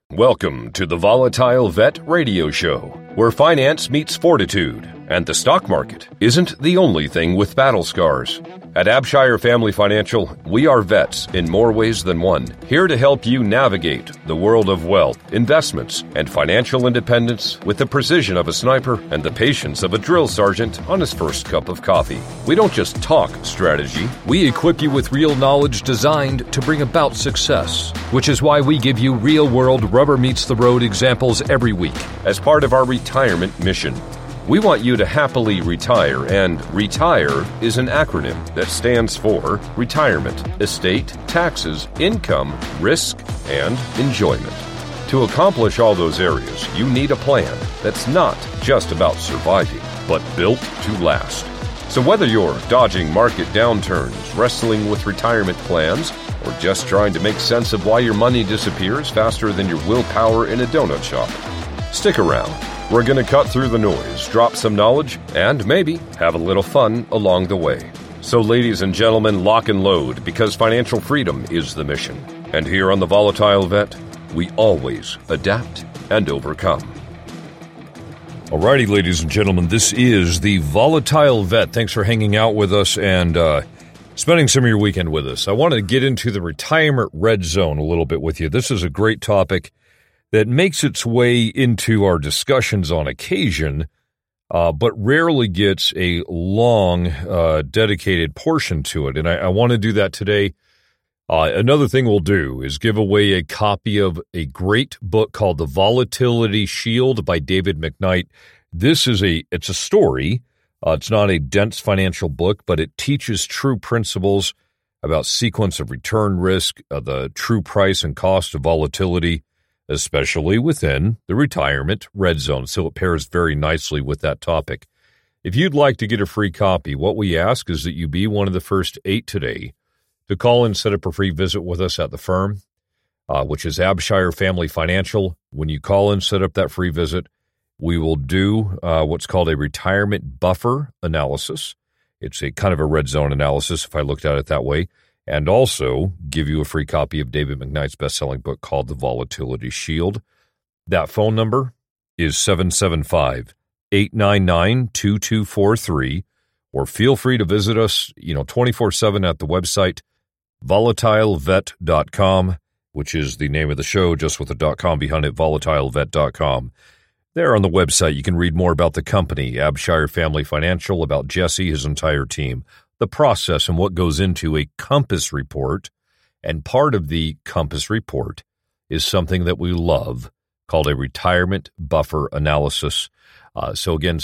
Welcome to the Volatile Vet Radio Show, where finance meets fortitude, and the stock market isn't the only thing with battle scars. At Abshire Family Financial, we are vets in more ways than one, here to help you navigate the world of wealth, investments, and financial independence with the precision of a sniper and the patience of a drill sergeant on his first cup of coffee. We don't just talk strategy, we equip you with real knowledge designed to bring about success, which is why we give you real-world rubber-meets-the-road examples every week as part of our retirement mission. We want you to happily retire, and RETIRE is an acronym that stands for retirement, estate, taxes, income, risk, and enjoyment. To accomplish all those areas, you need a plan that's not just about surviving, but built to last. So whether you're dodging market downturns, wrestling with retirement plans, or just trying to make sense of why your money disappears faster than your willpower in a donut shop, stick around. We're going to cut through the noise, drop some knowledge, and maybe have a little fun along the way. So ladies and gentlemen, lock and load, because financial freedom is the mission. And here on the Volatile Vet, we always adapt and overcome. Alrighty, ladies and gentlemen, this is the Volatile Vet. Thanks for hanging out with us and spending some of your weekend with us. I want to get into the retirement red zone a little bit with you. This is a great topic that makes its way into our discussions on occasion, but rarely gets a long, dedicated portion to it. And I want to do that today. Another thing we'll do is give away a copy of a great book called The Volatility Shield by David McKnight. It's a story. It's not a dense financial book, but it teaches true principles about sequence of return risk, the true price and cost of volatility, especially within the retirement red zone. So it pairs very nicely with that topic. If you'd like to get a free copy, what we ask is that you be one of the first 8 today to call and set up a free visit with us at the firm, which is Abshire Family Financial. When you call and set up that free visit, we will do what's called a retirement buffer analysis. It's a kind of a red zone analysis, if I looked at it that way, and also give you a free copy of David McKnight's best-selling book called The Volatility Shield. That phone number is 775-899-2243, or feel free to visit us, 24/7 at the website, volatilevet.com, which is the name of the show, just with the .com behind it, volatilevet.com. There on the website, you can read more about the company, Abshire Family Financial, about Jesse, his entire team, the process and what goes into a Compass report. And part of the Compass report is something that we love called a retirement buffer analysis. So again,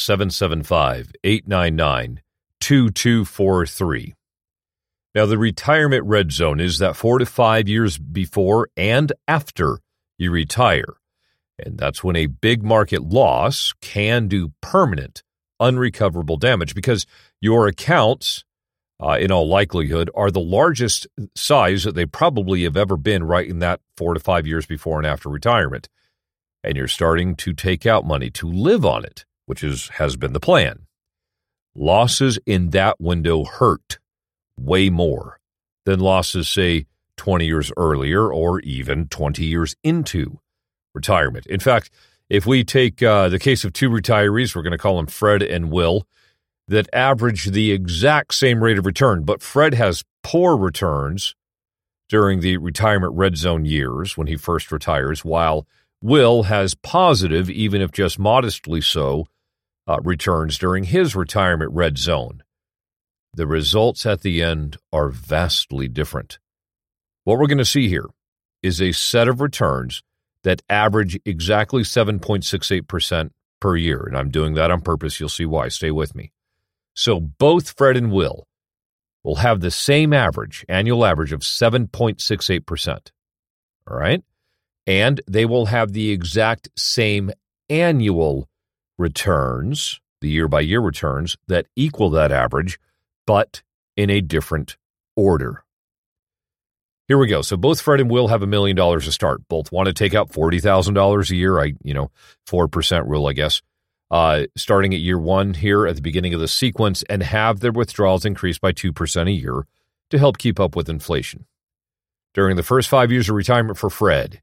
775-899-2243. Now, the retirement red zone is that 4 to 5 years before and after you retire. And that's when a big market loss can do permanent, unrecoverable damage, because your accounts, in all likelihood, are the largest size that they probably have ever been right in that 4 to 5 years before and after retirement. And you're starting to take out money to live on it, which has been the plan. Losses in that window hurt way more than losses, say, 20 years earlier or even 20 years into retirement. In fact, if we take the case of 2 retirees, we're going to call them Fred and Will, that average the exact same rate of return, but Fred has poor returns during the retirement red zone years when he first retires, while Will has positive, even if just modestly so, returns during his retirement red zone. The results at the end are vastly different. What we're going to see here is a set of returns that average exactly 7.68% per year, and I'm doing that on purpose. You'll see why. Stay with me. So both Fred and Will have the same annual average of 7.68%. All right? And they will have the exact same annual returns, the year-by-year returns, that equal that average, but in a different order. Here we go. So both Fred and Will have $1 million to start. Both want to take out $40,000 a year. 4% rule, I guess. Starting at year 1 here at the beginning of the sequence, and have their withdrawals increase by 2% a year to help keep up with inflation. During the first 5 years of retirement for Fred,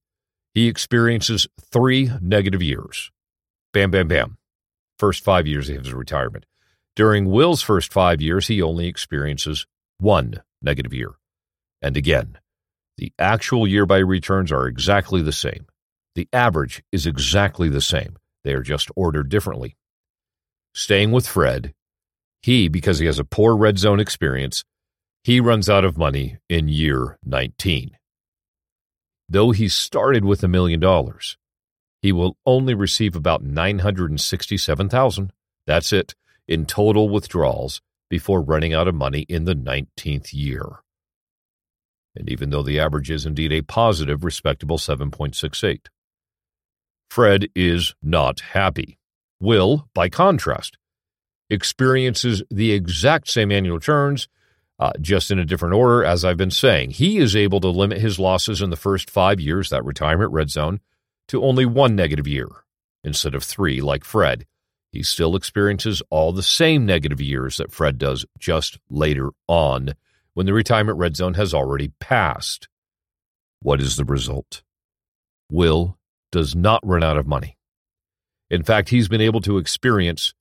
he experiences 3 negative years. Bam, bam, bam. First 5 years of his retirement. During Will's first 5 years, he only experiences 1 negative year. And again, the actual year-by-year returns are exactly the same. The average is exactly the same. They are just ordered differently. Staying with Fred, because he has a poor red zone experience, he runs out of money in year 19. Though he started with $1 million, he will only receive about $967,000. That's it, in total withdrawals before running out of money in the 19th year. And even though the average is indeed a positive, respectable 7.68. Fred is not happy. Will, by contrast, experiences the exact same annual returns, just in a different order, as I've been saying. He is able to limit his losses in the first 5 years, that retirement red zone, to only 1 negative year instead of 3 like Fred. He still experiences all the same negative years that Fred does, just later on when the retirement red zone has already passed. What is the result? Will does not run out of money. In fact, he's been able to experience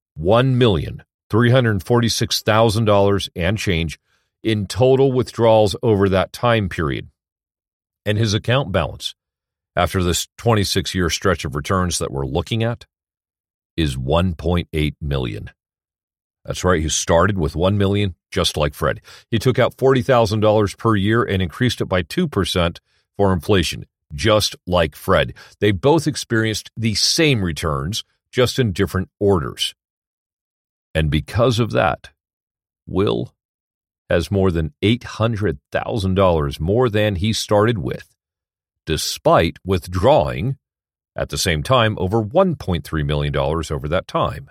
$1,346,000 and change in total withdrawals over that time period. And his account balance, after this 26-year stretch of returns that we're looking at, is $1.8 million. That's right, he started with $1 million, just like Fred. He took out $40,000 per year and increased it by 2% for inflation, just like Fred. They both experienced the same returns, just in different orders. And because of that, Will has more than $800,000 more than he started with, despite withdrawing, at the same time, over $1.3 million over that time.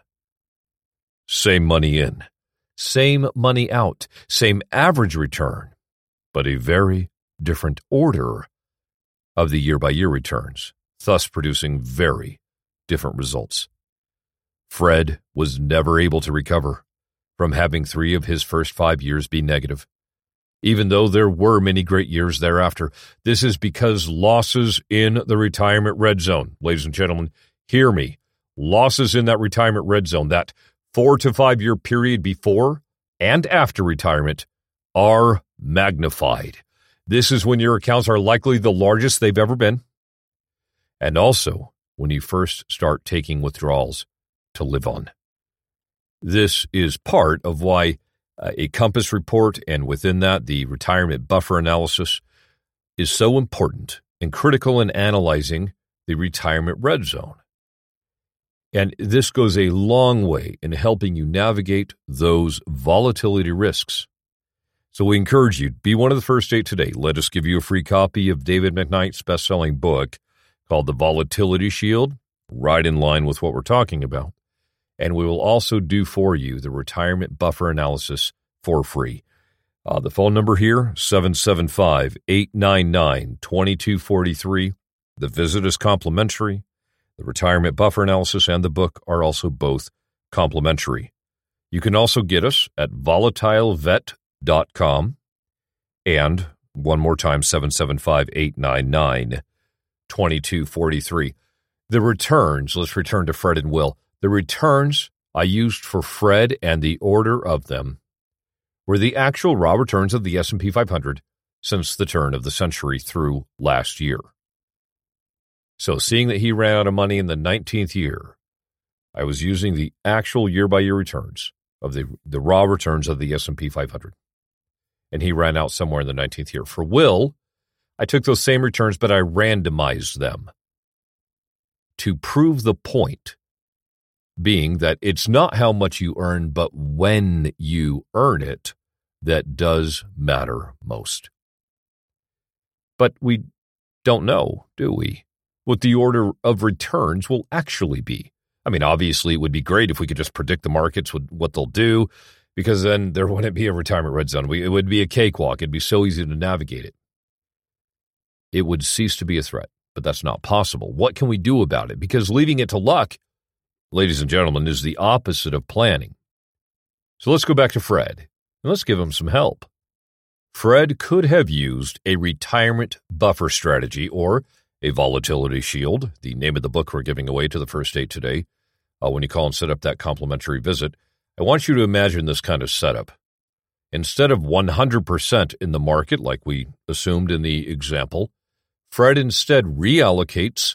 Same money in, same money out, same average return, but a very different order of the year-by-year returns, thus producing very different results. Fred was never able to recover from having 3 of his first 5 years be negative, even though there were many great years thereafter. This is because losses in the retirement red zone, ladies and gentlemen, hear me, losses in that retirement red zone, that 4 to 5 year period before and after retirement, are magnified. This is when your accounts are likely the largest they've ever been, and also when you first start taking withdrawals to live on. This is part of why a Compass report, and within that, the retirement buffer analysis, is so important and critical in analyzing the retirement red zone. And this goes a long way in helping you navigate those volatility risks. So we encourage you, be one of the first 8 today. Let us give you a free copy of David McKnight's best-selling book called The Volatility Shield, right in line with what we're talking about. And we will also do for you the retirement buffer analysis for free. The phone number here, 775-899-2243. The visit is complimentary. The retirement buffer analysis and the book are also both complimentary. You can also get us at volatilevet.com. And one more time, 775-899-2243. The returns, let's return to Fred and Will. The returns I used for Fred and the order of them were the actual raw returns of the S&P 500 since the turn of the century through last year. So seeing that he ran out of money in the 19th year, I was using the actual year-by-year returns of the raw returns of the S&P 500. And he ran out somewhere in the 19th year. For Will, I took those same returns, but I randomized them to prove the point, being that it's not how much you earn, but when you earn it that does matter most. But we don't know, do we, what the order of returns will actually be? I mean, obviously, it would be great if we could just predict the markets, what they'll do, because then there wouldn't be a retirement red zone. It would be a cakewalk. It'd be so easy to navigate it. It would cease to be a threat, but that's not possible. What can we do about it? Because leaving it to luck, ladies and gentlemen, is the opposite of planning. So let's go back to Fred, and let's give him some help. Fred could have used a retirement buffer strategy, or, a volatility shield, the name of the book we're giving away to the first date today. When you call and set up that complimentary visit, I want you to imagine this kind of setup. Instead of 100% in the market, like we assumed in the example, Fred instead reallocates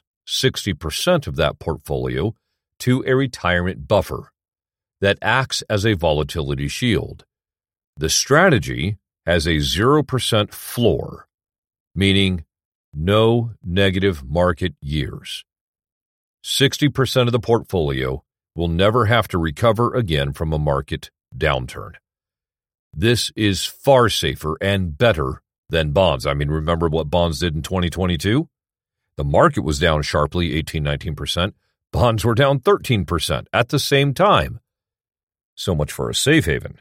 60% of that portfolio to a retirement buffer that acts as a volatility shield. The strategy has a 0% floor, meaning no negative market years. 60% of the portfolio will never have to recover again from a market downturn. This is far safer and better than bonds. I mean, remember what bonds did in 2022? The market was down sharply, 18-19%. Bonds were down 13% at the same time. So much for a safe haven.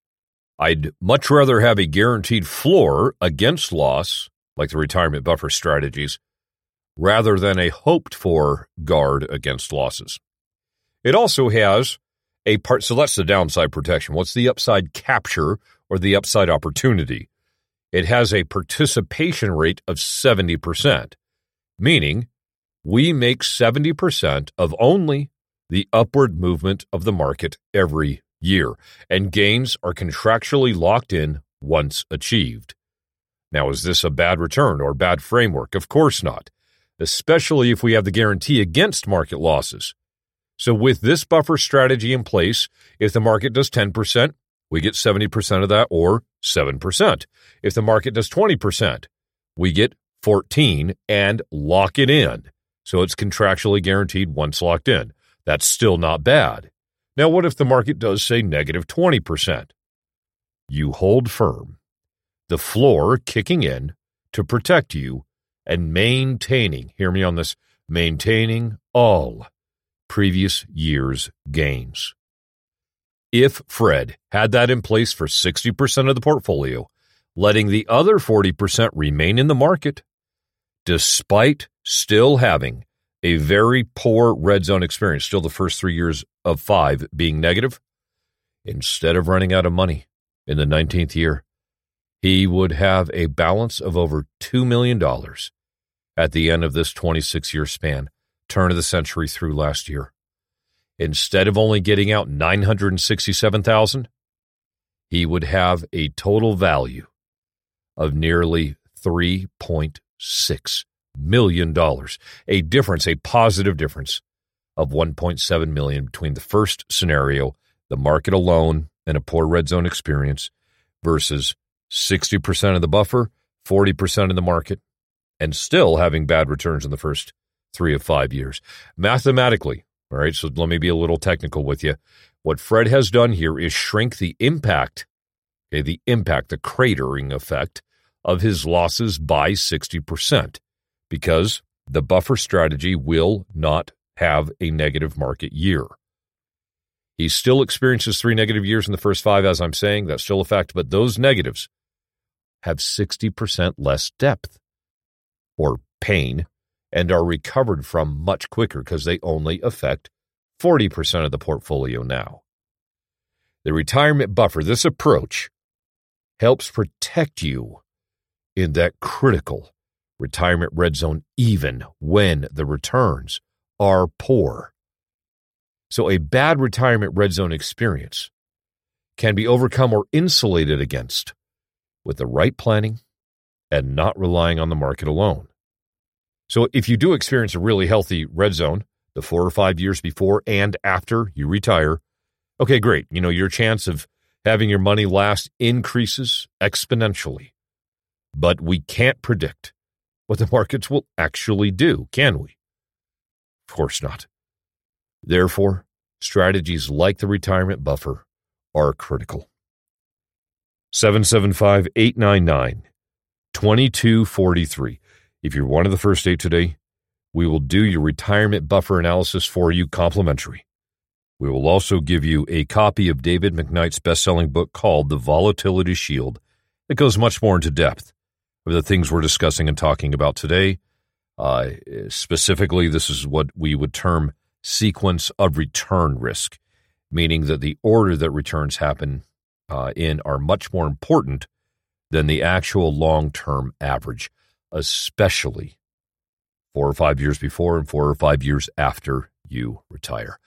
I'd much rather have a guaranteed floor against loss, like the retirement buffer strategies, rather than a hoped-for guard against losses. It also has a part, so that's the downside protection. What's the upside capture or the upside opportunity? It has a participation rate of 70%, meaning we make 70% of only the upward movement of the market every year, and gains are contractually locked in once achieved. Now, is this a bad return or bad framework? Of course not, especially if we have the guarantee against market losses. So with this buffer strategy in place, if the market does 10%, we get 70% of that, or 7%. If the market does 20%, we get 14% and lock it in. So it's contractually guaranteed once locked in. That's still not bad. Now, what if the market does say negative 20%? You hold firm, the floor kicking in to protect you and maintaining, hear me on this, maintaining all previous year's gains. If Fred had that in place for 60% of the portfolio, letting the other 40% remain in the market, despite still having a very poor red zone experience, still the first 3 years of 5 being negative, instead of running out of money in the 19th year, he would have a balance of over $2 million at the end of this 26-year span, turn of the century through last year. Instead of only getting out $967,000, he would have a total value of nearly $3.6 million, a difference, a positive difference of $1.7 million between the first scenario, the market alone and a poor red zone experience, versus 60% of the buffer, 40% in the market, and still having bad returns in the first 3 of 5 years. Mathematically, all right, so let me be a little technical with you. What Fred has done here is shrink the impact, the cratering effect of his losses by 60%, because the buffer strategy will not have a negative market year. He still experiences 3 negative years in the first 5, as I'm saying. That's still a fact, but those negatives have 60% less depth or pain and are recovered from much quicker because they only affect 40% of the portfolio now. The retirement buffer, this approach, helps protect you in that critical retirement red zone even when the returns are poor. So a bad retirement red zone experience can be overcome or insulated against with the right planning and not relying on the market alone. So if you do experience a really healthy red zone, the 4 or 5 years before and after you retire, okay, great. You know, your chance of having your money last increases exponentially. But we can't predict what the markets will actually do, can we? Of course not. Therefore, strategies like the retirement buffer are critical. 775-899-2243. If you're one of the first 8 today, we will do your retirement buffer analysis for you complimentary. We will also give you a copy of David McKnight's best-selling book called The Volatility Shield that goes much more into depth of the things we're discussing and talking about today. Specifically, this is what we would term sequence of return risk, meaning that the order that returns happen in are much more important than the actual long-term average, especially 4 or 5 years before and 4 or 5 years after you retire.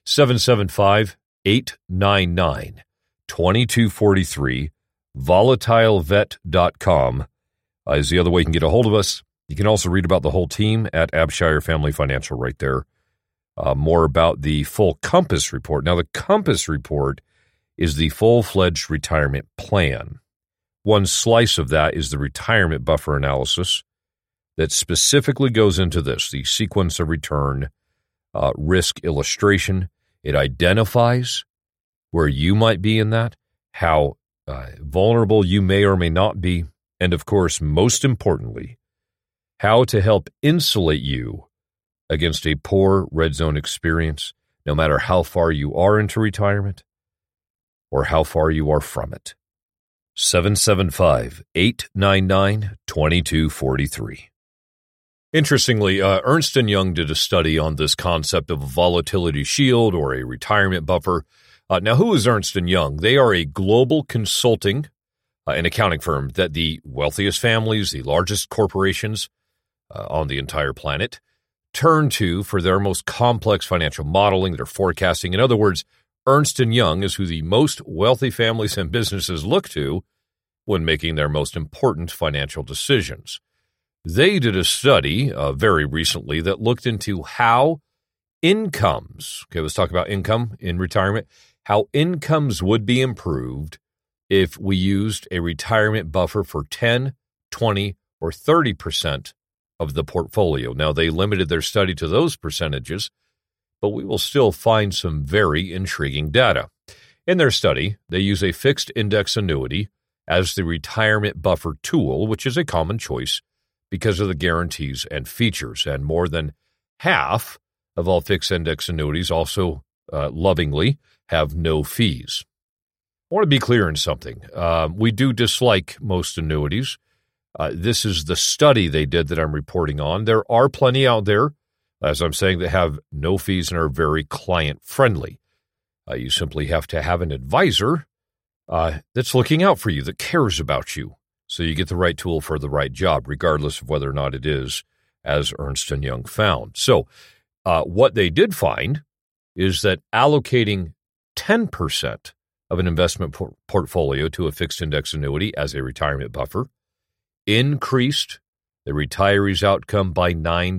775-899-2243. VolatileVet.com is the other way you can get a hold of us. You can also read about the whole team at Abshire Family Financial right there. More about the full Compass report. Now, the Compass report is the full-fledged retirement plan. One slice of that is the retirement buffer analysis that specifically goes into this, the sequence of return risk illustration. It identifies where you might be in that, how vulnerable you may or may not be, and of course, most importantly, how to help insulate you against a poor red zone experience, no matter how far you are into retirement or how far you are from it. 775-899-2243. Interestingly, Ernst & Young did a study on this concept of a volatility shield or a retirement buffer. Now, who is Ernst & Young? They are a global consulting and accounting firm that the wealthiest families, the largest corporations on the entire planet, turn to for their most complex financial modeling, their forecasting. In other words, Ernst & Young is who the most wealthy families and businesses look to when making their most important financial decisions. They did a study very recently that looked into how incomes, let's talk about income in retirement, how incomes would be improved if we used a retirement buffer for 10, 20, or 30% of the portfolio. Now, they limited their study to those percentages, but we will still find some very intriguing data. In their study, they use a fixed index annuity as the retirement buffer tool, which is a common choice because of the guarantees and features. And more than half of all fixed index annuities also lovingly have no fees. I want to be clear in something. We do dislike most annuities. This is the study they did that I'm reporting on. There are plenty out there, as I'm saying, that have no fees and are very client-friendly. You simply have to have an advisor that's looking out for you, that cares about you, so you get the right tool for the right job, regardless of whether or not it is, as Ernst & Young found. So what they did find is that allocating 10% of an investment portfolio to a fixed index annuity as a retirement buffer increased the retiree's outcome by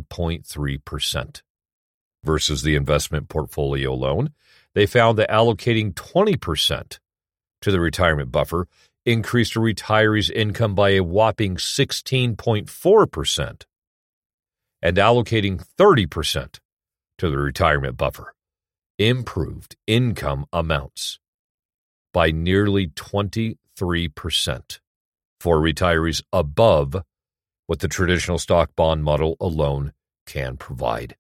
9.3% versus the investment portfolio alone. They found that allocating 20% to the retirement buffer increased a retiree's income by a whopping 16.4%, and allocating 30% to the retirement buffer improved income amounts by nearly 23% for retirees above what the traditional stock bond model alone can provide.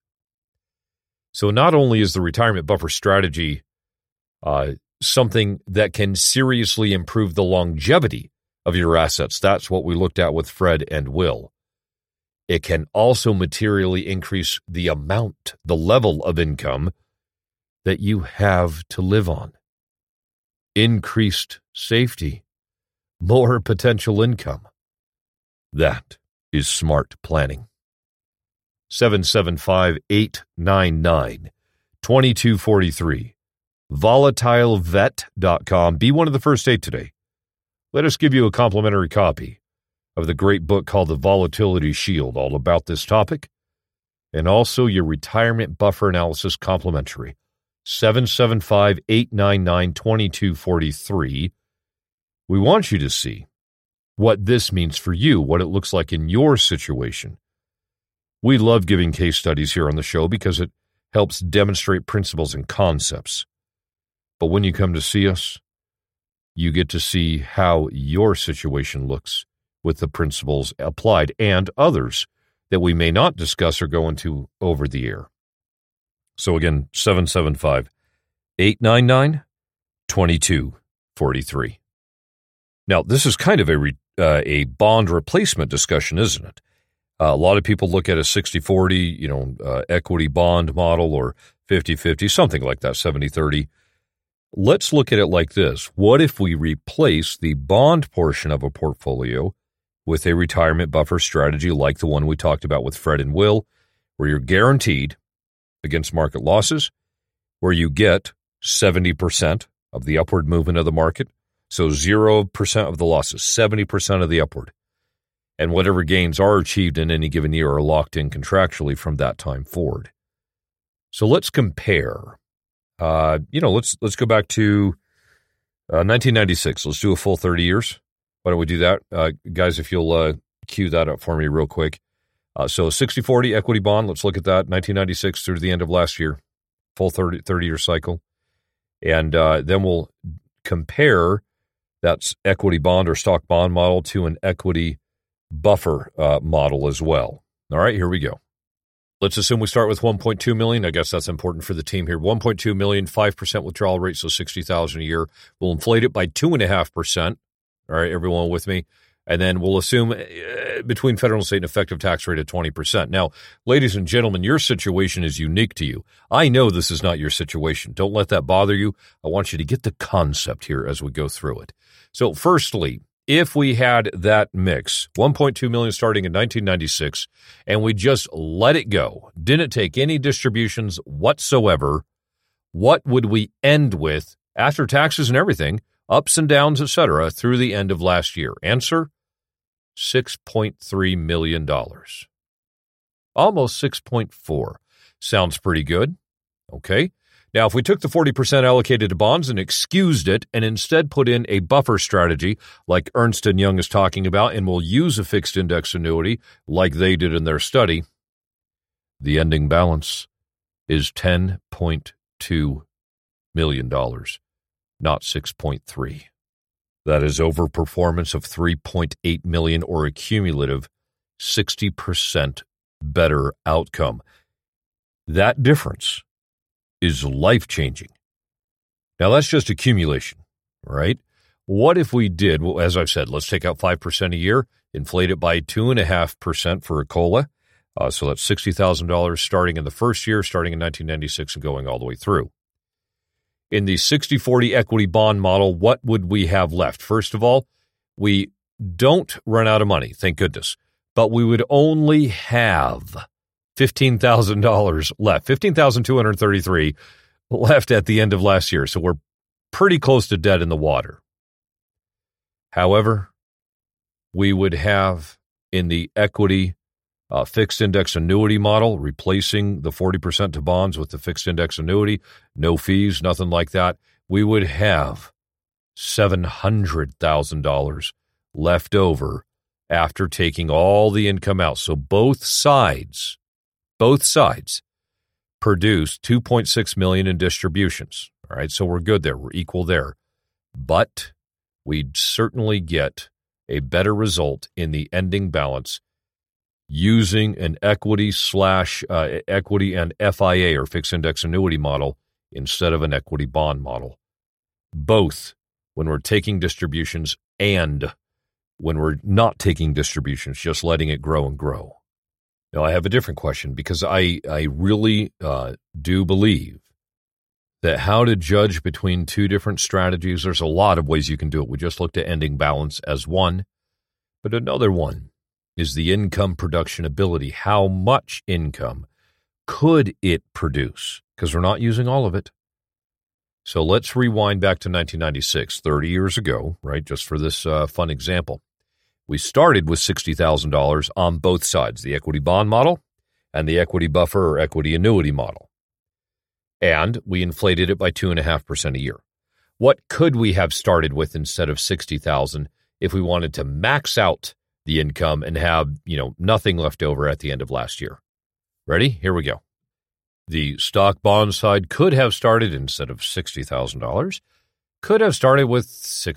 So not only is the retirement buffer strategy something that can seriously improve the longevity of your assets, that's what we looked at with Fred and Will, it can also materially increase the amount, the level of income that you have to live on. Increased safety, more potential income. That is smart planning. 775-899-2243. VolatileVet.com. Be one of the first 8 today. Let us give you a complimentary copy of the great book called The Volatility Shield, all about this topic, and also your retirement buffer analysis complimentary. 775-899-2243. We want you to see what this means for you, what it looks like in your situation. We love giving case studies here on the show because it helps demonstrate principles and concepts. But when you come to see us, you get to see how your situation looks with the principles applied and others that we may not discuss or go into over the air. So again, 775-899-2243. Now, this is kind of a bond replacement discussion, isn't it? A lot of people look at a 60-40, equity bond model, or 50-50, something like that, 70-30. Let's look at it like this. What if we replace the bond portion of a portfolio with a retirement buffer strategy like the one we talked about with Fred and Will, where you're guaranteed against market losses, where you get 70% of the upward movement of the market. So 0% of the losses, 70% of the upward. And whatever gains are achieved in any given year are locked in contractually from that time forward. So let's compare. Let's go back to 1996. Let's do a full 30 years. Why don't we do that? Guys, if you'll cue that up for me real quick. So 60-40 equity bond, let's look at that, 1996 through the end of last year, full 30-year cycle. And then we'll compare that equity bond or stock bond model to an equity buffer model as well. All right, here we go. Let's assume we start with 1.2 million. I guess that's important for the team here. 1.2 million, 5% withdrawal rate, so 60,000 a year. We'll inflate it by 2.5%. All right, everyone with me? And then we'll assume between federal and state an effective tax rate of 20%. Now, ladies and gentlemen, your situation is unique to you. I know this is not your situation. Don't let that bother you. I want you to get the concept here as we go through it. So firstly, if we had that mix, 1.2 million starting in 1996, and we just let it go, didn't take any distributions whatsoever, what would we end with after taxes and everything, ups and downs, etc., through the end of last year? Answer, $6.3 million. Almost 6.4. Sounds pretty good. Okay. Now, if we took the 40% allocated to bonds and excused it and instead put in a buffer strategy like Ernst & Young is talking about, and we'll use a fixed index annuity like they did in their study, the ending balance is $10.2 million, not 6.3. That is overperformance of 3.8 million, or a cumulative 60% better outcome. That difference is life-changing. Now, that's just accumulation, right? What if we did, well, as I've said, let's take out 5% a year, inflate it by 2.5% for a COLA. So that's $60,000 starting in the first year, starting in 1996 and going all the way through. In the 60-40 equity bond model, what would we have left? First of all, we don't run out of money, thank goodness, but we would only have $15,000 left, $15,233 left at the end of last year. So we're pretty close to dead in the water. However, we would have in the equity fixed index annuity model, replacing the 40% to bonds with the fixed index annuity, no fees, nothing like that, we would have $700,000 left over after taking all the income out. So both sides produce $2.6 million in distributions. All right, so we're good there. We're equal there. But we'd certainly get a better result in the ending balance using an equity and FIA or fixed index annuity model instead of an equity bond model. Both when we're taking distributions and when we're not taking distributions, just letting it grow and grow. Now, I have a different question because I really do believe that how to judge between two different strategies, there's a lot of ways you can do it. We just looked at ending balance as one, but another one is the income production ability. How much income could it produce? Because we're not using all of it. So let's rewind back to 1996, 30 years ago, right, just for this fun example. We started with $60,000 on both sides, the equity bond model and the equity buffer or equity annuity model. And we inflated it by 2.5% a year. What could we have started with instead of $60,000 if we wanted to max out the income and have, nothing left over at the end of last year? Ready? Here we go. The stock bond side could have started, instead of $60,000, could have started with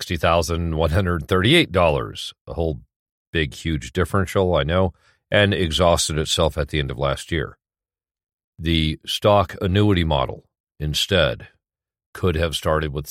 $60,138, a whole big, huge differential, I know, and exhausted itself at the end of last year. The stock annuity model, instead, could have started with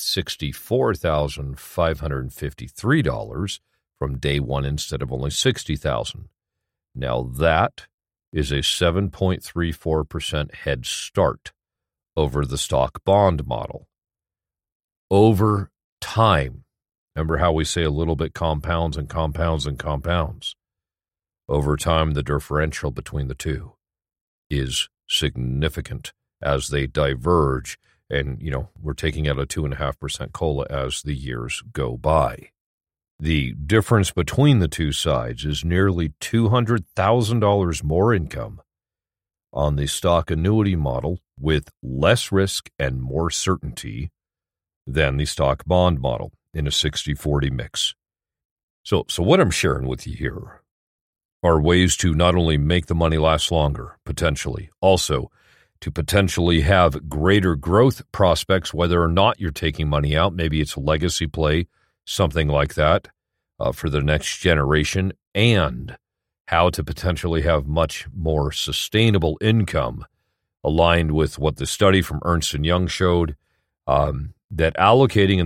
$64,553 from day one instead of only $60,000. Now that is a 7.34% head start over the stock bond model. Over time, remember how we say a little bit compounds and compounds and compounds? Over time, the differential between the two is significant as they diverge. And, we're taking out a 2.5% COLA as the years go by. The difference between the two sides is nearly $200,000 more income on the stock annuity model with less risk and more certainty than the stock bond model in a 60-40 mix. So what I'm sharing with you here are ways to not only make the money last longer, potentially, also to potentially have greater growth prospects, whether or not you're taking money out. Maybe it's a legacy play, something like that, for the next generation, and how to potentially have much more sustainable income aligned with what the study from Ernst & Young showed, that allocating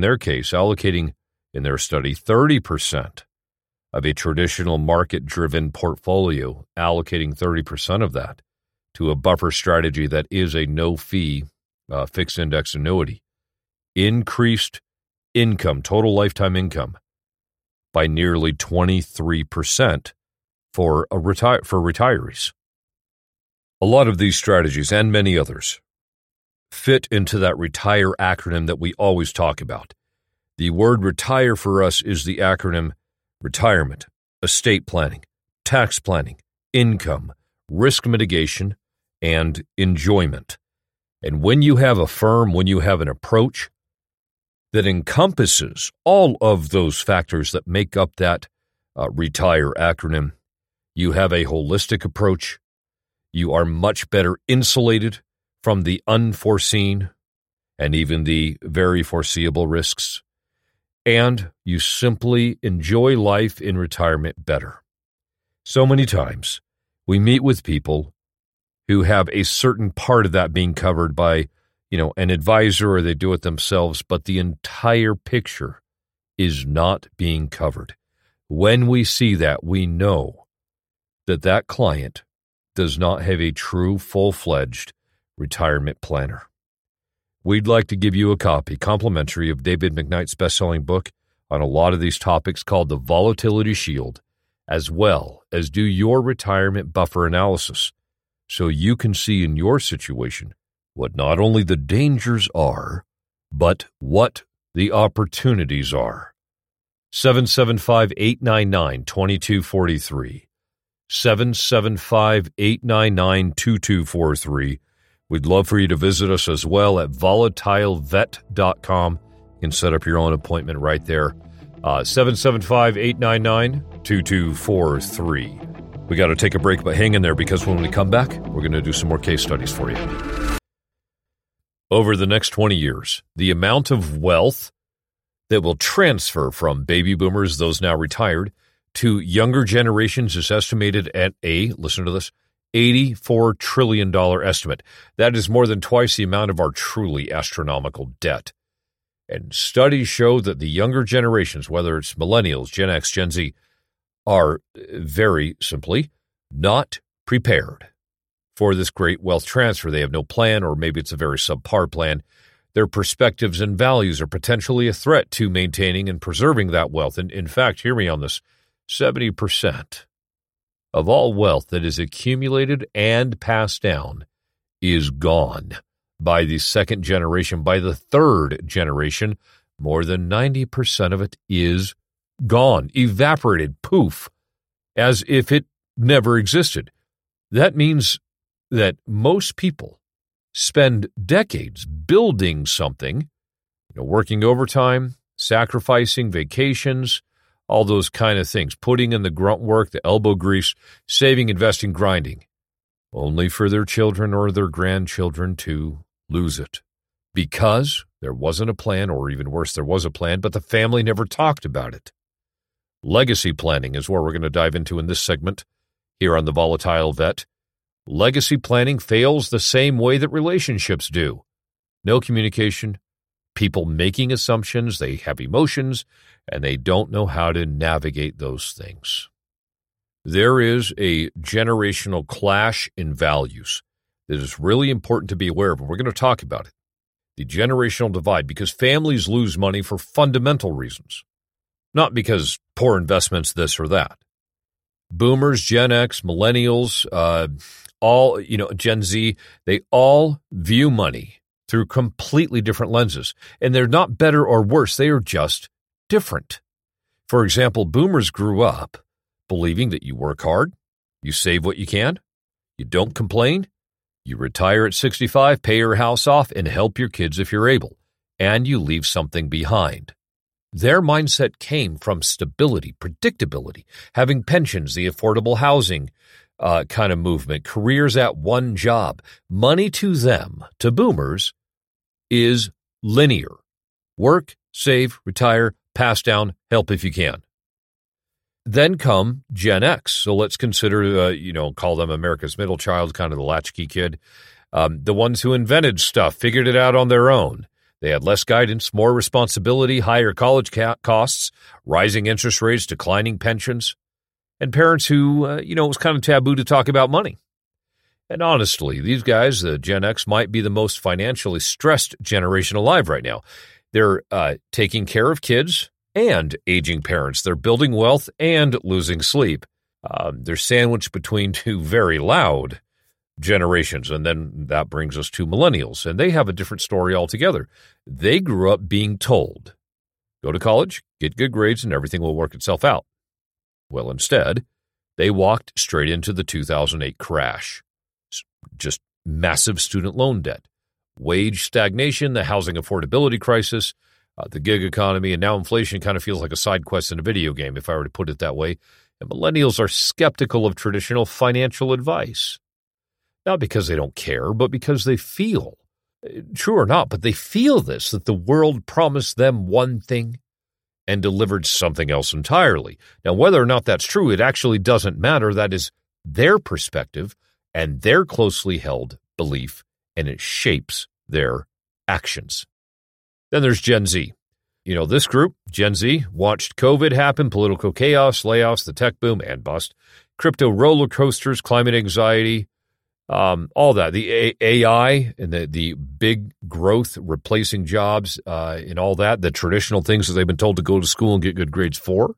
in their study 30% of a traditional market-driven portfolio, allocating 30% of that to a buffer strategy that is a no-fee fixed index annuity, increased income, total lifetime income, by nearly 23% for retirees. A lot of these strategies, and many others, fit into that RETIRE acronym that we always talk about. The word retire for us is the acronym retirement, estate planning, tax planning, income, risk mitigation, and enjoyment. And when you have a firm, when you have an approach that encompasses all of those factors that make up that RETIRE acronym, you have a holistic approach. You are much better insulated from the unforeseen and even the very foreseeable risks. And you simply enjoy life in retirement better. So many times we meet with people who have a certain part of that being covered by, an advisor, or they do it themselves, but the entire picture is not being covered. When we see that, we know that that client does not have a true, full-fledged retirement planner. We'd like to give you a copy, complimentary, of David McKnight's best-selling book on a lot of these topics called The Volatility Shield, as well as do your retirement buffer analysis so you can see in your situation what not only the dangers are, but what the opportunities are. 775-899-2243. 775-899-2243. We'd love for you to visit us as well at volatilevet.com. You can set up your own appointment right there. 775-899-2243. We got to take a break, but hang in there, because when we come back, we're going to do some more case studies for you. Over the next 20 years, the amount of wealth that will transfer from baby boomers, those now retired, to younger generations is estimated at listen to this, $84 trillion estimate. That is more than twice the amount of our truly astronomical debt. And studies show that the younger generations, whether it's millennials, Gen X, Gen Z, are very simply not prepared for this great wealth transfer. They have no plan, or maybe it's a very subpar plan. Their perspectives and values are potentially a threat to maintaining and preserving that wealth. And in fact, hear me on this, 70% of all wealth that is accumulated and passed down is gone by the second generation. By the third generation, more than 90% of it is gone, evaporated, poof, as if it never existed. That means that most people spend decades building something, working overtime, sacrificing vacations, all those kind of things, putting in the grunt work, the elbow grease, saving, investing, grinding, only for their children or their grandchildren to lose it. Because there wasn't a plan, or even worse, there was a plan, but the family never talked about it. Legacy planning is where we're going to dive into in this segment here on The Volatile Vet. Legacy planning fails the same way that relationships do. No communication, people making assumptions, they have emotions, and they don't know how to navigate those things. There is a generational clash in values that is really important to be aware of, and we're going to talk about it. The generational divide, because families lose money for fundamental reasons, not because poor investments, this or that. Boomers, Gen X, millennials, all, Gen Z, they all view money through completely different lenses. And they're not better or worse. They are just different. For example, boomers grew up believing that you work hard, you save what you can, you don't complain, you retire at 65, pay your house off, and help your kids if you're able, and you leave something behind. Their mindset came from stability, predictability, having pensions, the affordable housing kind of movement, careers at one job. Money to them, to boomers, is linear. Work, save, retire, pass down, help if you can. Then come Gen X. So let's consider, call them America's middle child, kind of the latchkey kid. The ones who invented stuff, figured it out on their own. They had less guidance, more responsibility, higher college costs, rising interest rates, declining pensions, and parents who, it was kind of taboo to talk about money. And honestly, these guys, the Gen X, might be the most financially stressed generation alive right now. They're taking care of kids and aging parents. They're building wealth and losing sleep. They're sandwiched between two very loud generations. And then that brings us to millennials. And they have a different story altogether. They grew up being told, go to college, get good grades, and everything will work itself out. Well, instead, they walked straight into the 2008 crash. Just massive student loan debt, wage stagnation, the housing affordability crisis, the gig economy, and now inflation kind of feels like a side quest in a video game, if I were to put it that way. And millennials are skeptical of traditional financial advice. Not because they don't care, but because they feel, true or not, but they feel this, that the world promised them one thing and delivered something else entirely. Now, whether or not that's true, it actually doesn't matter. That is their perspective and their closely held belief, and it shapes their actions. Then there's Gen Z. This group, Gen Z, watched COVID happen, political chaos, layoffs, the tech boom and bust, crypto roller coasters, climate anxiety, all that, the AI and the big growth replacing jobs and all that, the traditional things that they've been told to go to school and get good grades for.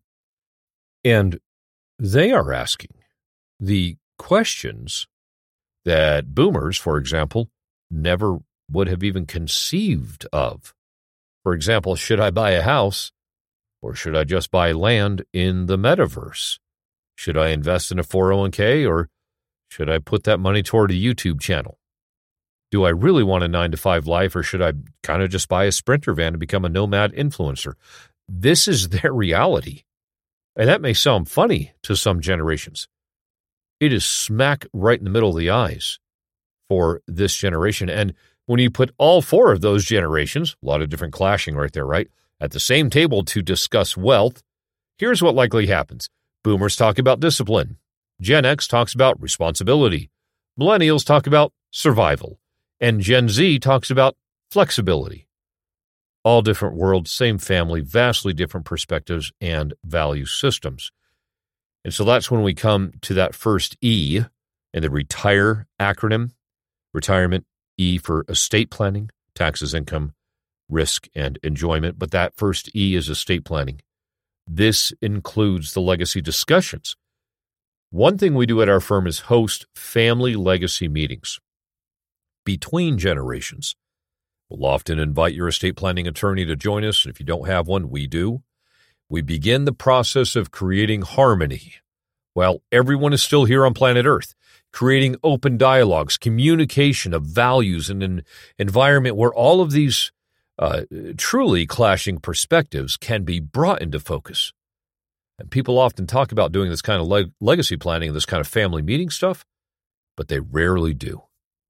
And they are asking the questions that boomers, for example, never would have even conceived of. For example, should I buy a house or should I just buy land in the metaverse? Should I invest in a 401k or should I put that money toward a YouTube channel? Do I really want a 9-to-5 life or should I kind of just buy a Sprinter van and become a nomad influencer? This is their reality. And that may sound funny to some generations. It is smack right in the middle of the eyes for this generation. And when you put all four of those generations, a lot of different clashing right there, right, at the same table to discuss wealth, here's what likely happens. Boomers talk about discipline. Gen X talks about responsibility. Millennials talk about survival. And Gen Z talks about flexibility. All different worlds, same family, vastly different perspectives and value systems. And so that's when we come to that first E in the RETIRE acronym. Retirement, E for estate planning, taxes, income, risk, and enjoyment. But that first E is estate planning. This includes the legacy discussions. One thing we do at our firm is host family legacy meetings between generations. We'll often invite your estate planning attorney to join us. And if you don't have one, we do. We begin the process of creating harmony while everyone is still here on planet Earth, creating open dialogues, communication of values in an environment where all of these truly clashing perspectives can be brought into focus. And people often talk about doing this kind of legacy planning and this kind of family meeting stuff, but they rarely do.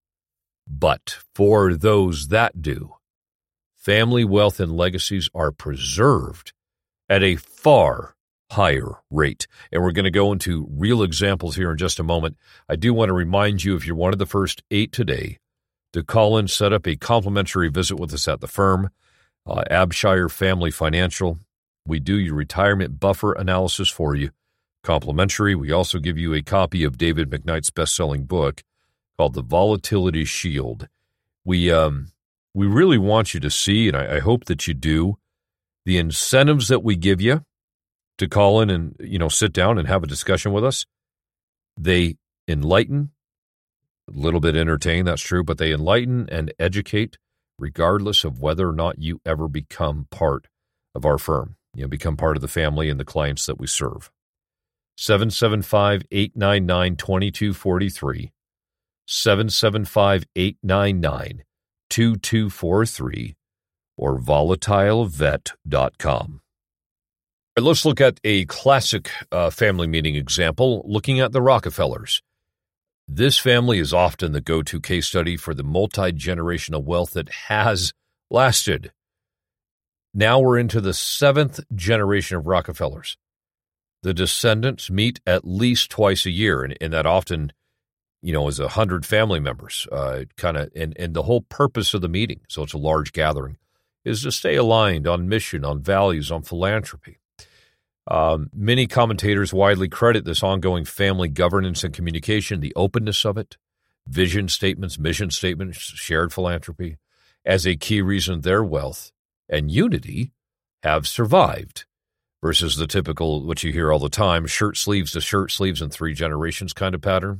But for those that do, family wealth and legacies are preserved at a far higher rate. And we're going to go into real examples here in just a moment. I do want to remind you, if you're one of the first 8 today, to call in, set up a complimentary visit with us at the firm, Abshire Family Financial. We do your retirement buffer analysis for you, complimentary. We also give you a copy of David McKnight's best-selling book called The Volatility Shield. We really want you to see, and I hope that you do, the incentives that we give you to call in and, sit down and have a discussion with us. They enlighten, A little bit entertaining, that's true, but they enlighten and educate regardless of whether or not you ever become part of our firm. Become part of the family and the clients that we serve. 775-899-2243. 775-899-2243 or volatilevet.com. Let's look at a classic family meeting example, looking at the Rockefellers. This family is often the go-to case study for the multi-generational wealth that has lasted. Now we're into the 7th generation of Rockefellers. The descendants meet at least twice a year, and that often, is 100 family members, and the whole purpose of the meeting, so it's a large gathering, is to stay aligned on mission, on values, on philanthropy. Many commentators widely credit this ongoing family governance and communication, the openness of it, vision statements, mission statements, shared philanthropy, as a key reason their wealth and unity have survived, versus the typical, what you hear all the time, shirt sleeves to shirt sleeves in 3 generations kind of pattern.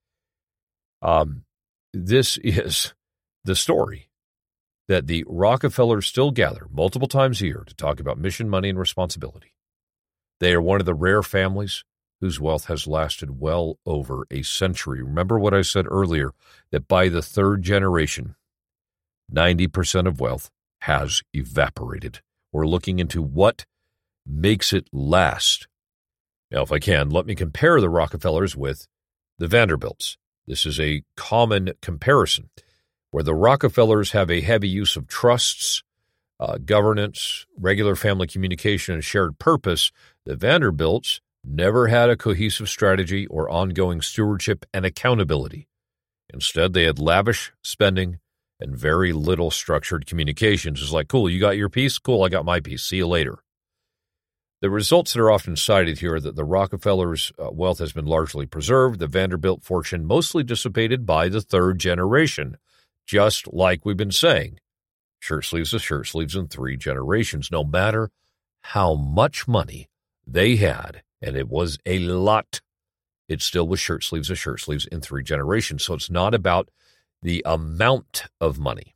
This is the story that the Rockefellers still gather multiple times a year to talk about mission, money, and responsibility. They are one of the rare families whose wealth has lasted well over a century. Remember what I said earlier, that by the 3rd generation, 90% of wealth has evaporated. We're looking into what makes it last. Now, if I can, let me compare the Rockefellers with the Vanderbilts. This is a common comparison, where the Rockefellers have a heavy use of trusts, governance, regular family communication, and shared purpose. The Vanderbilts never had a cohesive strategy or ongoing stewardship and accountability. Instead, they had lavish spending and very little structured communications. It's like, cool, you got your piece? Cool, I got my piece. See you later. The results that are often cited here are that the Rockefellers' wealth has been largely preserved, the Vanderbilt fortune mostly dissipated by the 3rd generation, just like we've been saying. Shirt sleeves to shirt sleeves in 3 generations, no matter how much money they had, and it was a lot, it still was shirt sleeves to shirt sleeves in 3 generations. So it's not about the amount of money.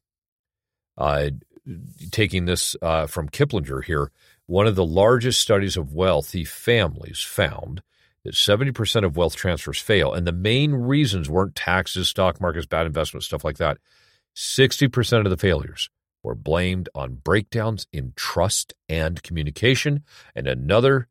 Taking this from Kiplinger here, one of the largest studies of wealthy families found that 70% of wealth transfers fail, and the main reasons weren't taxes, stock markets, bad investments, stuff like that. 60% of the failures were blamed on breakdowns in trust and communication, and another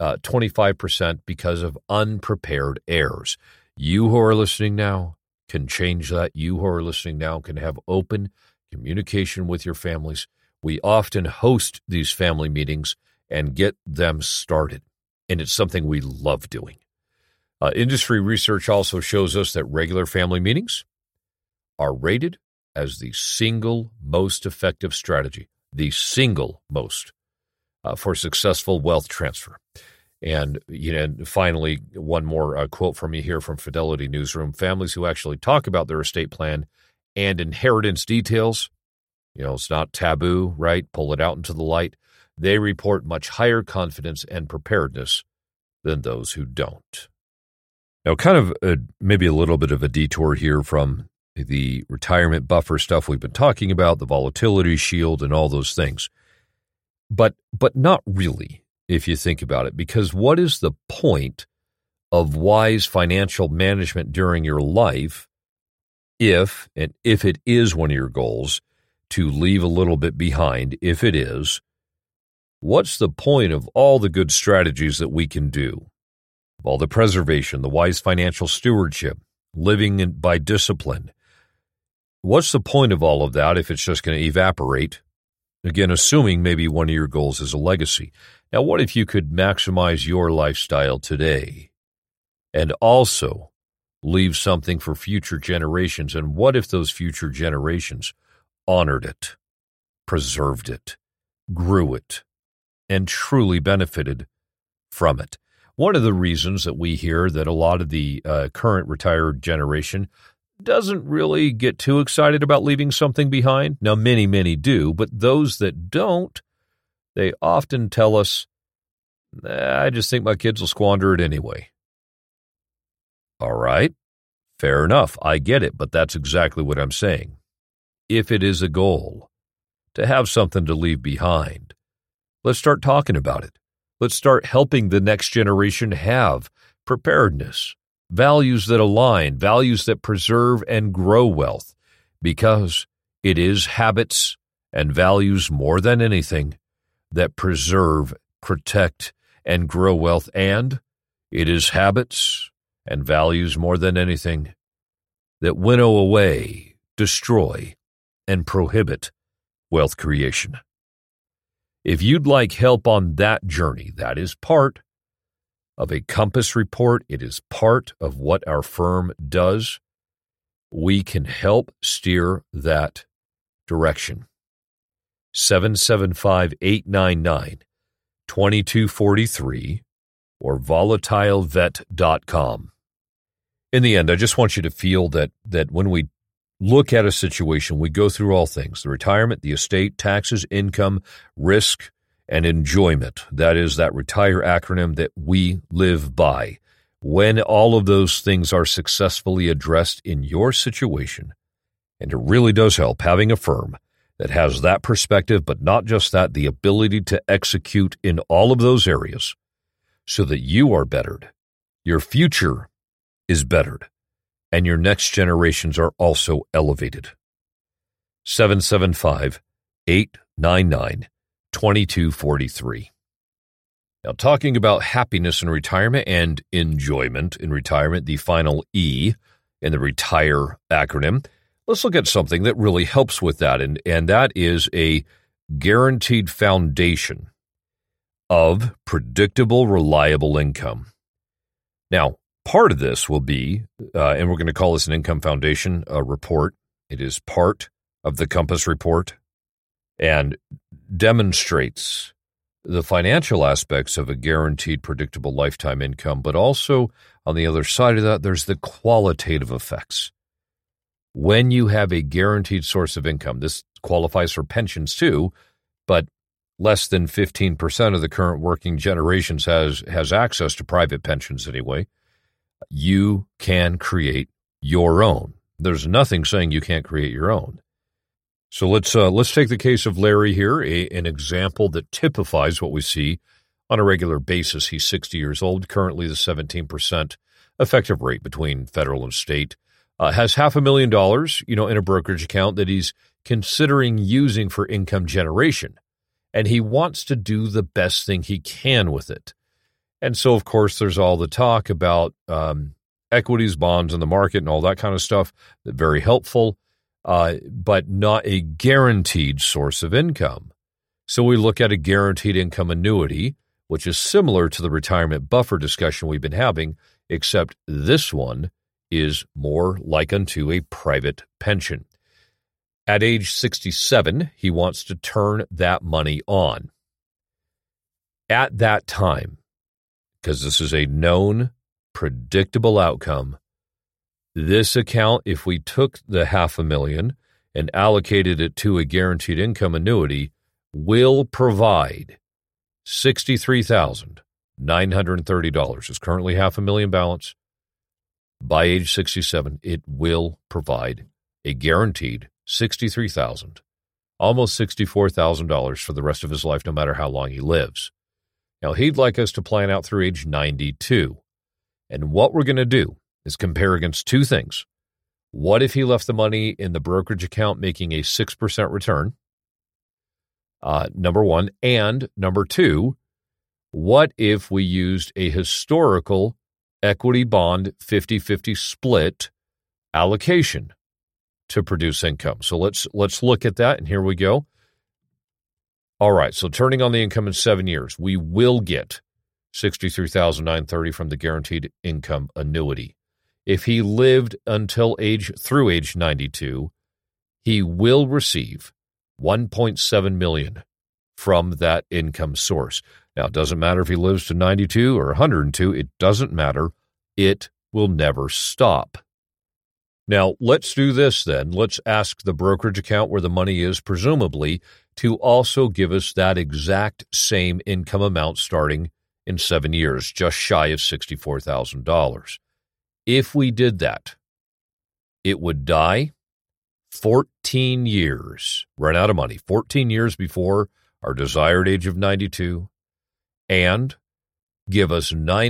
25% because of unprepared heirs. You who are listening now can change that. You who are listening now can have open communication with your families. We often host these family meetings and get them started, and it's something we love doing. Industry research also shows us that regular family meetings are rated as the single most effective strategy, the single most for successful wealth transfer. And finally, one more quote from me here from Fidelity Newsroom. Families who actually talk about their estate plan and inheritance details, it's not taboo, right? Pull it out into the light. They report much higher confidence and preparedness than those who don't. Now, kind of maybe a little bit of a detour here from the retirement buffer stuff we've been talking about, the volatility shield and all those things. But not really, if you think about it, because what is the point of wise financial management during your life if it is one of your goals to leave a little bit behind, if it is, what's the point of all the good strategies that we can do? All the preservation, the wise financial stewardship, living by discipline. What's the point of all of that if it's just going to evaporate? Again, assuming maybe one of your goals is a legacy. Now, what if you could maximize your lifestyle today and also leave something for future generations? And what if those future generations honored it, preserved it, grew it, and truly benefited from it? One of the reasons that we hear that a lot of the current retired generation doesn't really get too excited about leaving something behind. Now, many, many do, but those that don't, they often tell us, I just think my kids will squander it anyway. All right, Fair enough. I get it, but that's exactly what I'm saying. If it is a goal to have something to leave behind, let's start talking about it. Let's start helping the next generation have preparedness, values that align, values that preserve and grow wealth, because it is habits and values more than anything that preserve, protect, and grow wealth, and it is habits and values more than anything that winnow away, destroy, and prohibit wealth creation. If you'd like help on that journey, that is part of a Compass report. It is part of what our firm does. We can help steer that direction. 775-899-2243 or volatilevet.com. In the end, I just want you to feel that when we look at a situation, we go through all things: the retirement, the estate, taxes, income, risk, and enjoyment. That is that RETIRE acronym that we live by. When all of those things are successfully addressed in your situation, and it really does help having a firm that has that perspective, but not just that, the ability to execute in all of those areas so that you are bettered, your future is bettered, and your next generations are also elevated. 775-899-2243. Now, talking about happiness in retirement and enjoyment in retirement, the final E in the RETIRE acronym, let's look at something that really helps with that, and that is a guaranteed foundation of predictable, reliable income. Now, part of this will be, and we're going to call this an income foundation report. It is part of the Compass report and demonstrates the financial aspects of a guaranteed, predictable lifetime income, but also on the other side of that, there's the qualitative effects. When you have a guaranteed source of income, this qualifies for pensions too, but less than 15% of the current working generations has access to private pensions anyway. You can create your own. There's nothing saying you can't create your own. So let's take the case of Larry here, an example that typifies what we see on a regular basis. He's 60 years old, currently the 17% effective rate between federal and state. Has $500,000, in a brokerage account that he's considering using for income generation, and he wants to do the best thing he can with it. And so, of course, there's all the talk about equities, bonds in the market, and all that kind of stuff. Very helpful, but not a guaranteed source of income. So we look at a guaranteed income annuity, which is similar to the retirement buffer discussion we've been having, except this one is more like unto a private pension. At age 67, he wants to turn that money on. At that time, because this is a known, predictable outcome, this account, if we took the $500,000 and allocated it to a guaranteed income annuity, will provide $63,930. It's currently $500,000 balance. By age 67, it will provide a guaranteed $63,000, almost $64,000 for the rest of his life, no matter how long he lives. Now, he'd like us to plan out through age 92. And what we're going to do is compare against two things. What if he left the money in the brokerage account making a 6% return? Number one. And number two, what if we used a historical equity bond 50-50 split allocation to produce income? So let's look at that, and here we go. All right, so turning on the income in 7 years, we will get $63,930 from the guaranteed income annuity. If he lived through age 92, he will receive $1.7 million from that income source. Now, it doesn't matter if he lives to 92 or 102. It doesn't matter. It will never stop. Now, let's do this then. Let's ask the brokerage account where the money is, presumably, to also give us that exact same income amount starting in 7 years, just shy of $64,000. If we did that, it would die 14 years, run out of money, 14 years before our desired age of 92, and give us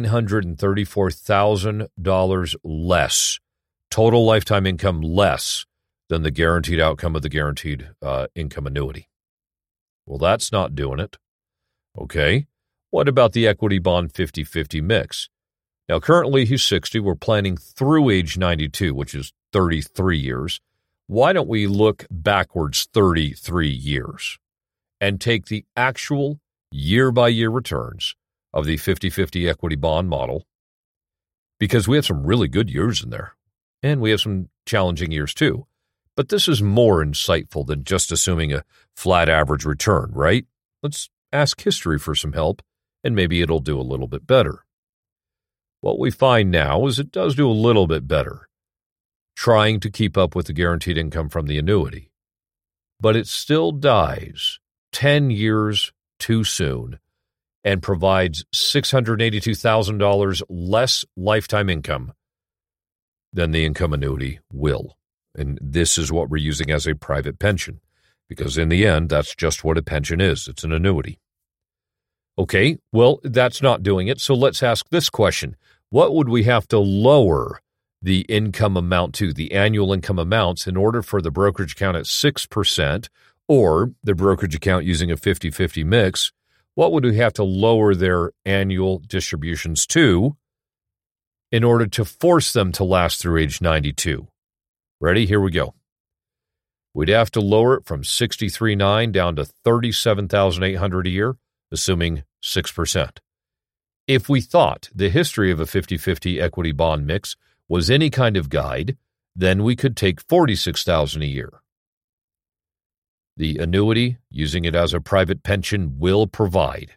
$934,000 less, total lifetime income less than the guaranteed outcome of the guaranteed income annuity. Well, that's not doing it. Okay, what about the equity bond 50-50 mix? Now, currently he's 60. We're planning through age 92, which is 33 years. Why don't we look backwards 33 years and take the actual year-by-year returns of the 50-50 equity bond model? Because we have some really good years in there, and we have some challenging years too. But this is more insightful than just assuming a flat average return, right? Let's ask history for some help, and maybe it'll do a little bit better. What we find now is it does do a little bit better, trying to keep up with the guaranteed income from the annuity. But it still dies 10 years too soon and provides $682,000 less lifetime income than the income annuity will. And this is what we're using as a private pension, because in the end, that's just what a pension is. It's an annuity. Okay, well, that's not doing it, so let's ask this question. What would we have to lower the income amount to, the annual income amounts, in order for the brokerage account at 6% or the brokerage account using a 50-50 mix? What would we have to lower their annual distributions to in order to force them to last through age 92? Ready? Here we go. We'd have to lower it from $63,900 down to $37,800 a year, assuming 6%. If we thought the history of a 50-50 equity bond mix was any kind of guide, then we could take $46,000 a year. The annuity, using it as a private pension, will provide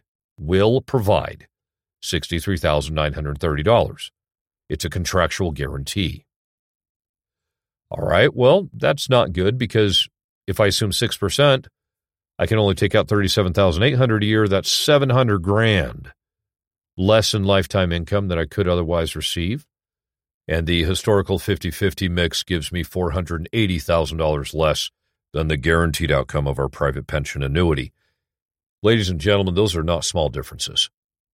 $63,930. It's a contractual guarantee. All right, well, that's not good, because if I assume 6%, I can only take out $37,800 a year. That's $700,000 less in lifetime income than I could otherwise receive. And the historical 50-50 mix gives me $480,000 less than the guaranteed outcome of our private pension annuity. Ladies and gentlemen, those are not small differences.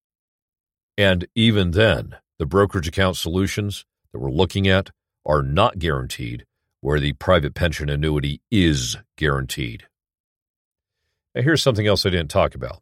And even then, the brokerage account solutions that we're looking at are not guaranteed, where the private pension annuity is guaranteed. Now, here's something else I didn't talk about.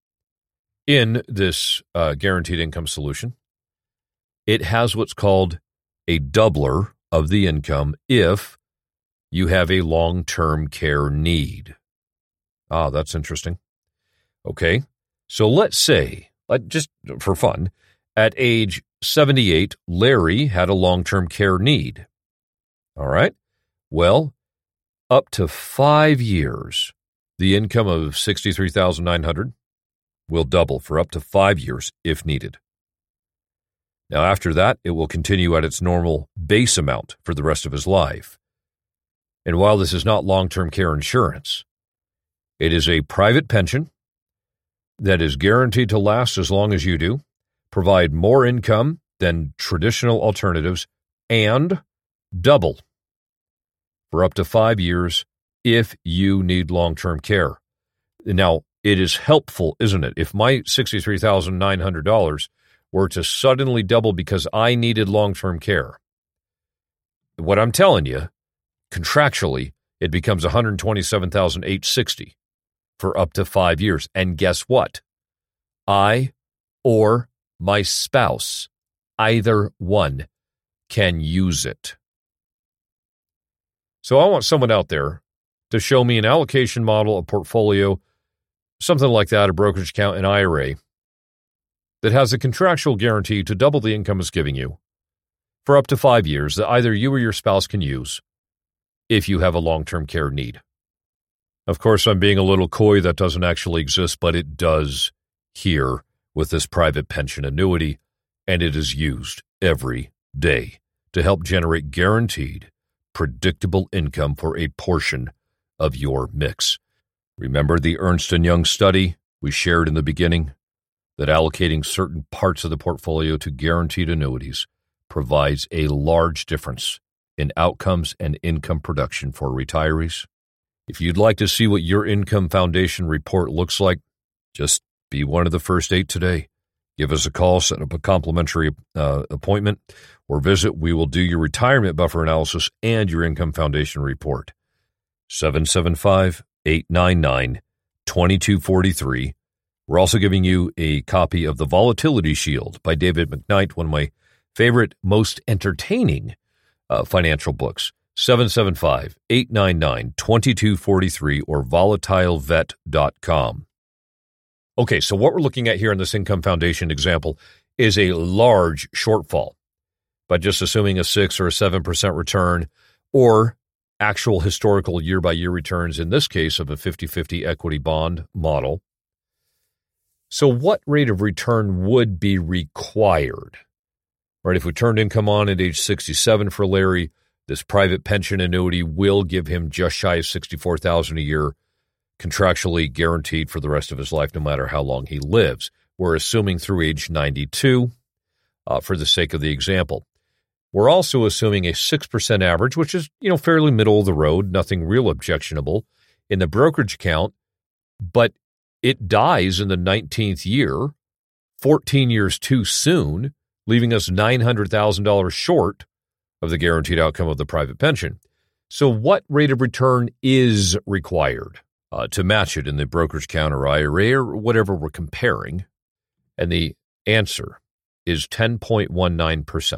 In this guaranteed income solution, it has what's called a doubler of the income if you have a long-term care need. Ah, that's interesting. Okay, so let's say, just for fun, at age 78, Larry had a long-term care need. All right, well, up to 5 years, the income of $63,900 will double for up to 5 years if needed. Now, after that, it will continue at its normal base amount for the rest of his life. And while this is not long-term care insurance, it is a private pension that is guaranteed to last as long as you do, provide more income than traditional alternatives, and double for up to 5 years if you need long-term care. Now, it is helpful, isn't it? If my $63,900 were to suddenly double because I needed long-term care, what I'm telling you, contractually, it becomes $127,860 for up to 5 years. And guess what? I or my spouse, either one, can use it. So I want someone out there to show me an allocation model, a portfolio, something like that, a brokerage account, an IRA, that has a contractual guarantee to double the income it's giving you for up to 5 years that either you or your spouse can use if you have a long-term care need. Of course, I'm being a little coy. That doesn't actually exist, but it does here with this private pension annuity, and it is used every day to help generate guaranteed, predictable income for a portion of your mix. Remember the Ernst & Young study we shared in the beginning, that allocating certain parts of the portfolio to guaranteed annuities provides a large difference in outcomes and income production for retirees. If you'd like to see what your Income Foundation report looks like, just be one of the first 8 today. Give us a call, set up a complimentary appointment, or visit. We will do your retirement buffer analysis and your Income Foundation report. 775-899-2243. We're also giving you a copy of The Volatility Shield by David McKnight, one of my favorite, most entertaining financial books. 775-899-2243 or volatilevet.com. Okay, so what we're looking at here in this Income Foundation example is a large shortfall by just assuming a 6 or a 7% return or actual historical year-by-year returns, in this case of a 50-50 equity bond model. So what rate of return would be required? Right, if we turned income on at age 67 for Larry, this private pension annuity will give him just shy of $64,000 a year, contractually guaranteed for the rest of his life, no matter how long he lives. We're assuming through age 92 for the sake of the example. We're also assuming a 6% average, which is, fairly middle of the road, nothing real objectionable in the brokerage account, but it dies in the 19th year, 14 years too soon, leaving us $900,000 short of the guaranteed outcome of the private pension. So what rate of return is required to match it in the brokerage account or IRA or whatever we're comparing? And the answer is 10.19%.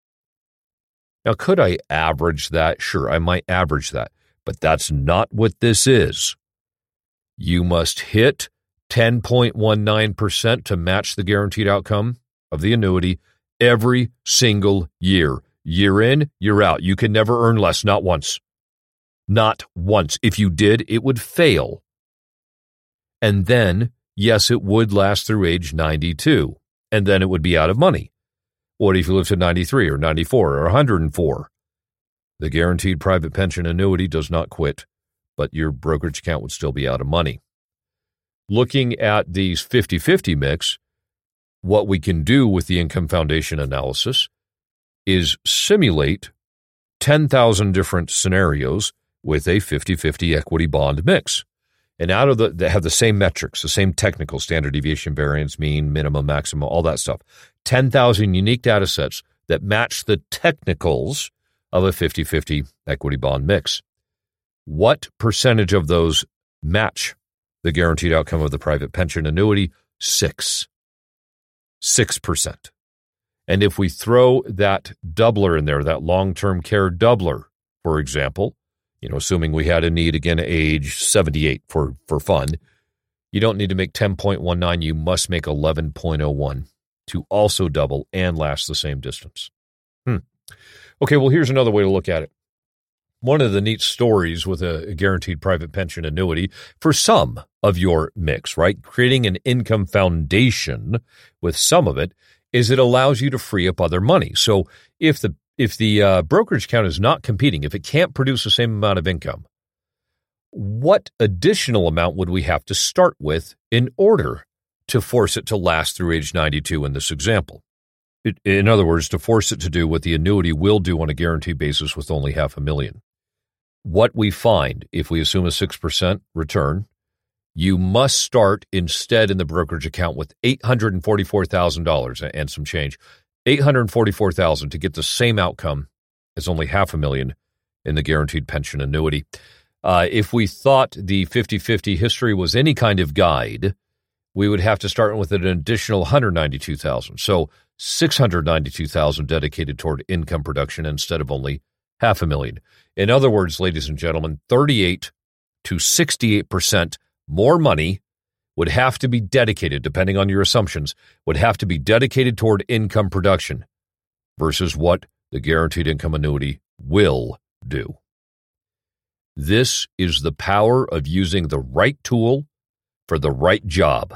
Now, could I average that? Sure, I might average that, but that's not what this is. You must hit 10.19% to match the guaranteed outcome of the annuity every single year. Year in, year out. You can never earn less, not once. Not once. If you did, it would fail. And then, yes, it would last through age 92, and then it would be out of money. What if you live to 93 or 94 or 104? The guaranteed private pension annuity does not quit, but your brokerage account would still be out of money. Looking at these 50-50 mix, what we can do with the Income Foundation analysis is simulate 10,000 different scenarios with a 50-50 equity bond mix. And out of they have the same metrics, the same technical standard deviation, variance, mean, minimum, maximum, all that stuff. 10,000 unique data sets that match the technicals of a 50-50 equity bond mix. What percentage of those match the guaranteed outcome of the private pension annuity? 6%. And if we throw that doubler in there, that long-term care doubler, for example, assuming we had a need again at age 78 for fun, you don't need to make 10.19, you must make 11.01 to also double and last the same distance. Okay, well, here's another way to look at it. One of the neat stories with a guaranteed private pension annuity for some of your mix, right? Creating an income foundation with some of it is it allows you to free up other money. So if the brokerage account is not competing, if it can't produce the same amount of income, what additional amount would we have to start with in order to force it to last through age 92 in this example? In other words, to force it to do what the annuity will do on a guaranteed basis with only $500,000. What we find, if we assume a 6% return, you must start instead in the brokerage account with $844,000 and some change. $844,000 to get the same outcome as only $500,000 in the guaranteed pension annuity. If we thought the 50-50 history was any kind of guide, we would have to start with an additional $192,000. So $692,000 dedicated toward income production instead of only $500,000. In other words, ladies and gentlemen, 38 to 68% more money would have to be dedicated, depending on your assumptions, would have to be dedicated toward income production versus what the guaranteed income annuity will do. This is the power of using the right tool for the right job.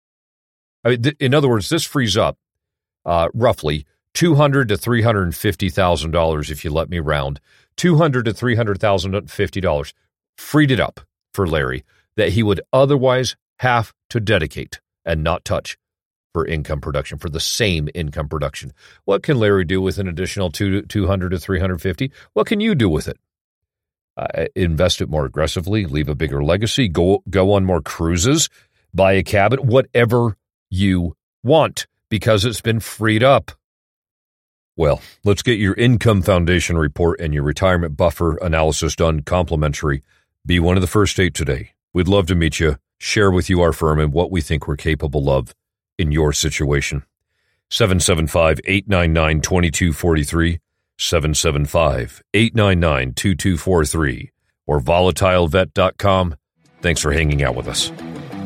In other words, this frees up roughly $200,000 to $350,000, if you let me round, $200,000 to $350,000, freed it up for Larry that he would otherwise have to dedicate and not touch for income production, for the same income production. What can Larry do with an additional 200 to 350? What can you do with it? Invest it more aggressively, leave a bigger legacy, go on more cruises, buy a cabin, whatever you want, because it's been freed up. Well, let's get your income foundation report and your retirement buffer analysis done complimentary. Be one of the first 8 today. We'd love to meet you, share with you our firm and what we think we're capable of in your situation. 775-899-2243, 775-899-2243, or volatilevet.com. Thanks for hanging out with us.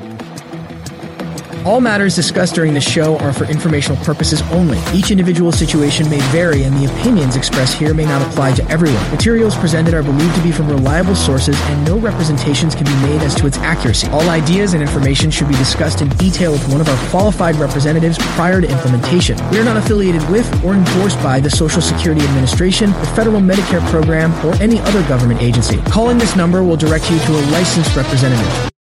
All matters discussed during the show are for informational purposes only. Each individual situation may vary, and the opinions expressed here may not apply to everyone. Materials presented are believed to be from reliable sources, and no representations can be made as to its accuracy. All ideas and information should be discussed in detail with one of our qualified representatives prior to implementation. We are not affiliated with or endorsed by the Social Security Administration, the Federal Medicare Program, or any other government agency. Calling this number will direct you to a licensed representative.